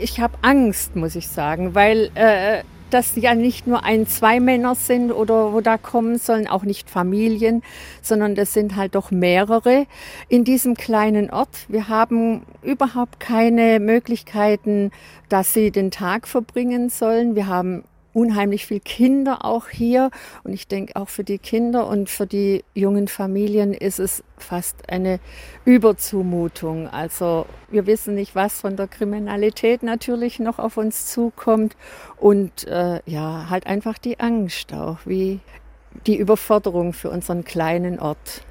Ich habe Angst, muss ich sagen, weil das ja nicht nur ein, zwei Männer sind oder wo da kommen sollen, auch nicht Familien, sondern das sind halt doch mehrere in diesem kleinen Ort. Wir haben überhaupt keine Möglichkeiten, dass sie den Tag verbringen sollen. Wir haben unheimlich viele Kinder auch hier und ich denke auch für die Kinder und für die jungen Familien ist es fast eine Überzumutung. Also wir wissen nicht, was von der Kriminalität natürlich noch auf uns zukommt und ja, halt einfach die Angst auch, wie die Überforderung für unseren kleinen Ort.